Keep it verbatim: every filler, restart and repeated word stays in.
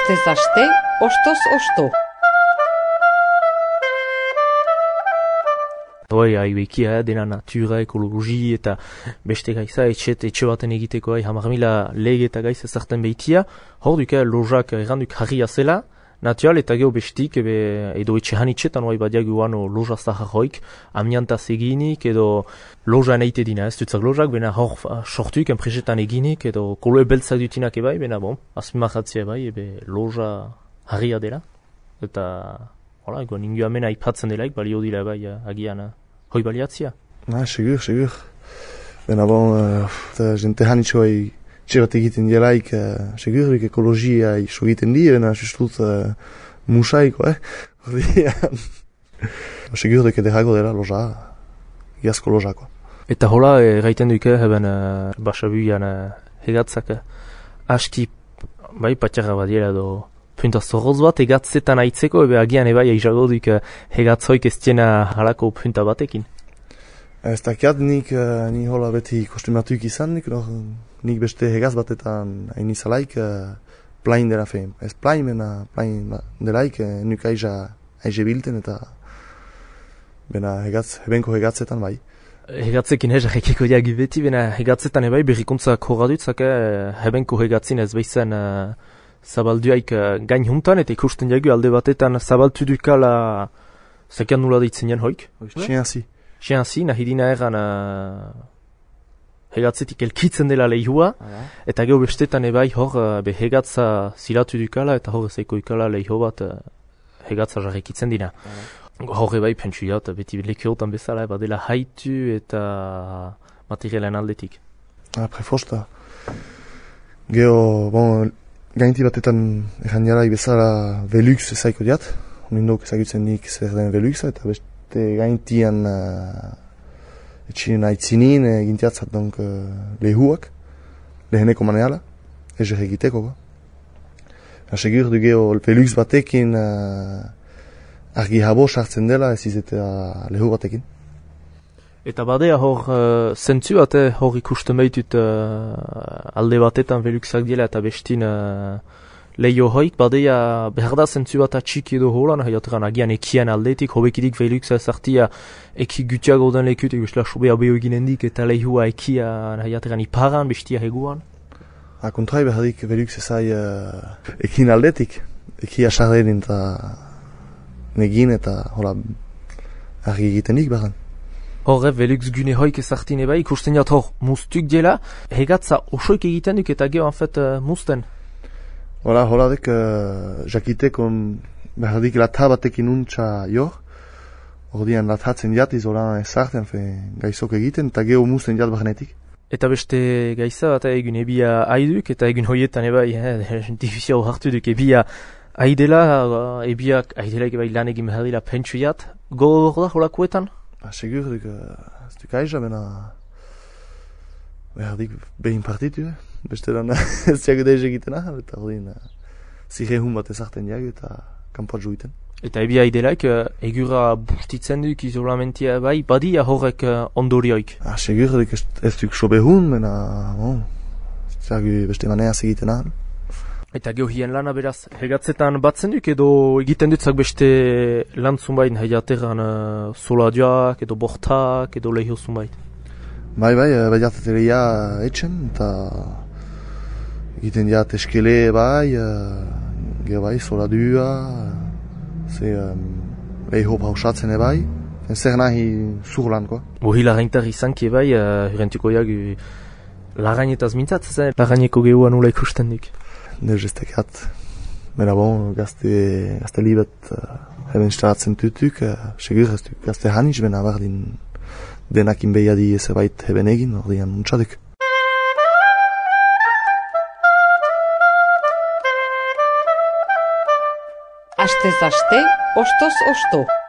Astez aste, ostoz osto. Hoi, haibekia, dena natura, ekologi eta beste gaiza, etxet, etxe baten egiteko hai, hamar mila lege eta gaiza zarten behitia. Hor duk, lojak erranduk harria zela, natural eta geho bestik, ebe, edo etxe hanitxetan hoi badiak guano loja zaharroik, amiantaz eginik, edo loja neite dina, ez dutzak lojak, bena hor sortuik, enpresetan eginik, edo koloe beltzak dutinak ebai, bena bon, azpimarratzea ebai, ebe loja harria dela, eta, hola, ego ningu amena ipatzen delaik, balio dira ebai, agian, hoi baliatzia. Ah, segur, segur. Bena bon, uh, jente hanitxo hai txerat egiten dielaik, uh, segur, bik ekologia iso egiten di, bena justut uh, musaiko, eh? Segur deke dehago dela loja, iazko lojako. Eta hola, erraiten duke, heben uh, basabuian uh, hegatzak, uh, aski, bai, patxarra badiela edo, punta zorroz bat egatzetan aitzeko, ebe agian ebai aizago duk uh, hegatzoik ez tiena halako punta batekin. Ez dakiat nik, uh, ni hola beti kostumatuik izan, nik, no, nik beste hegaz batetan hain izalaik uh, plain dela fein. Ez plain mena plain delaik, uh, nuk aiza aize bilten eta bena hegatz, hebenko hegatzetan bai. Hegatzekin ez jakeko diagi beti, bena hegatzetan ebai berrikuntzak horradutzak, uh, hebenko hegatzin ez behizen uh, zabalduaik uh, gain juntan, eta ikusten jagu alde batetan zabaltu dukala zakean nula deitzen jan hoik. Txianzi. Txianzi, nahi dina egan uh, hegatzetik elkitzen dela lehua, eta geho bestetan ebai hor uh, be hegatza zilatu dukala, eta hor ezaiko ikala leho bat uh, hegatza jarrekitzen dina. Hor ebai pentsu jaut, beti lekiotan bezala, eba dela haitu eta materialen aldetik. Apre fosta. Geho, bon, gainti batetan egan jarai bezala Velux ezaiko diat, nindok ezagutzen nik zer den Veluxa, eta beste gaintian uh, etxinen aitzinin egintiatzat donk uh, lehuak, leheneko maneala, ezer egiteko. Segur du geho Velux batekin uh, argi habo sartzen dela ez izetea lehu batekin. Eta badea hor uh, zentzu bat hor ikusten behitut uh, alde batetan Veluxak diela eta bestin uh, lehio hoik, badea behar da zentzu bat atxik edo holan, haiateran agian ekian aldetik, hobekidik Veluxa ezartia eki gutiago den lekut, egusla sobea beho eginendik eta lehua ekia haiateran iparan, bestia heguan. Ha, kontrai behardik Velux ezai uh, ekin aldetik, ekia sarderin eta negin eta hola argi egitenik behar. Horre, Velux gune hoik ezartin eba, ikusten jat hor mustuk dela, hegatza osoik egiten duk eta geho anfet uh, musten. Hola, hola dek, uh, jakiteko behardik lata batekin untxa jor, ordean latatzen jatiz, hola ezarten fe gaizok egiten, eta geho musten jat bahanetik. Eta beste gaiza bat egun ebia haiduk, eta egun hoietan eba, eh, difizia hor hartu duk ebia haidela, uh, ebiak haidelaik eba lan egin behar dira pentsu jat, gogor da holakoetan? Segur duk, uh, ez duk aiza, bena behardik behin partitu, eh? Beste lan ez diago deiz egiten ahal, eta ordin uh, zire hun bat ezarten diago eta kanpoat juiten. Eta ebi haidelaik, uh, egura bustitzen duk izolamentia bai, badia horrek uh, ondorioik. Ah, segur duk ez, ez duk sobe hun, bena bon, ez diago beste maneaz egiten ahal. Eta geho hien lana beraz, hegatzetan batzen duk edo egiten dutzak beste lan zunbain, haiateran uh, soladioak edo bortak edo lehio zunbait. Bai, bai, bai jateteria etxen, eta egiten diat eskele bai, uh, geho bai, soladua, ze um, leho pausatzen bai, zer nahi zur lan, koa. Bohi lagaintar izanki bai, uh, hurentuko jak lagainetaz mintzatzen, lagaineko gehoa nula ikusten dik. Nez ez tekat, mena bon, gazte, gazte libet uh, heben staratzen tutuk, uh, segur ez duk gazte hanitz, bena bardin denakin behiadi ezebait heben egin, ordean untxaduk. Astez aste, ostoz osto.